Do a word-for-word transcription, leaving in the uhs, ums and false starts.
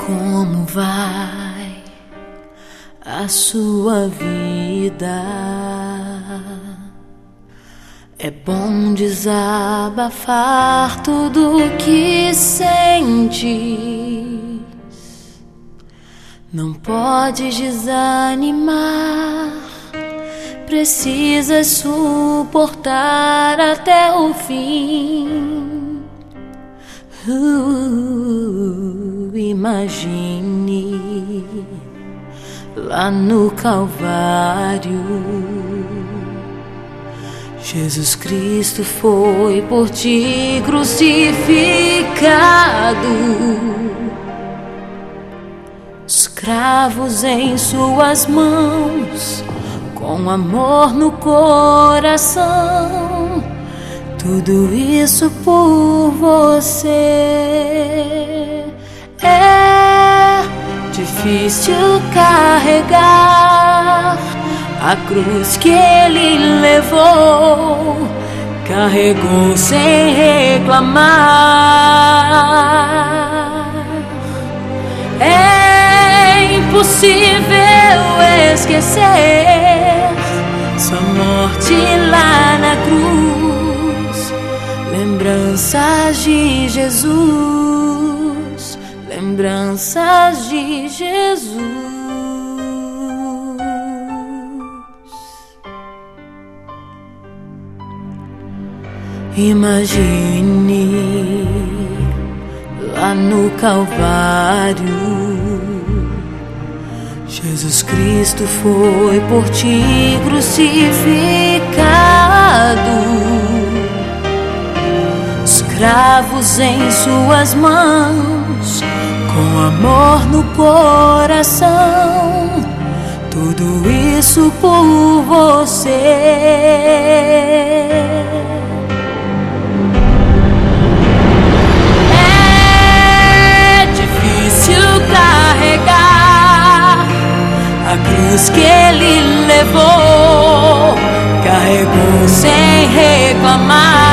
Como vai a sua vida? É bom desabafar tudo o que sentes. Não pode desanimar, precisas suportar até o fim. Uh, imagine lá no Calvário, Jesus Cristo foi por ti crucificado. Os cravos em suas mãos, com amor no coração, tudo isso por você. É difícil carregar a cruz que ele levou, carregou sem reclamar. É impossível esquecer sua morte lá na cruz. Lembranças de Jesus, lembranças de Jesus. Imagine lá no Calvário, Jesus Cristo foi por ti crucificado. Os cravos em suas mãos, com amor no coração, tudo isso por você. A cruz que ele levou, carregou sem reclamar.